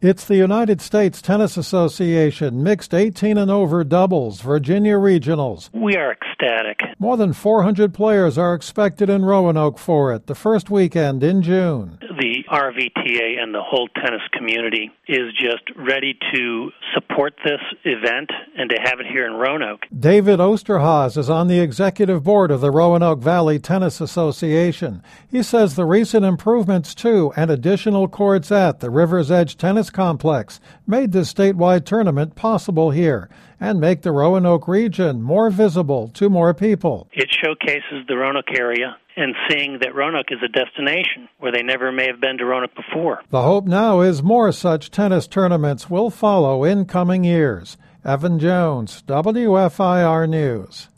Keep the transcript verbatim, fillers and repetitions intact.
It's the United States Tennis Association Mixed eighteen and over Doubles Virginia Regionals. We are ecstatic. More than four hundred players are expected in Roanoke for it, the first weekend in June. The R V T A and the whole tennis community is just ready to support this event and to have it here in Roanoke. David Osterhaus is on the executive board of the Roanoke Valley Tennis Association. He says the recent improvements to and additional courts at the River's Edge Tennis Complex made this statewide tournament possible here and make the Roanoke region more visible to more people. It showcases the Roanoke area and seeing that Roanoke is a destination where they never may have been to Roanoke before. The hope now is more such tennis tournaments will follow in coming years. Evan Jones, W F I R News.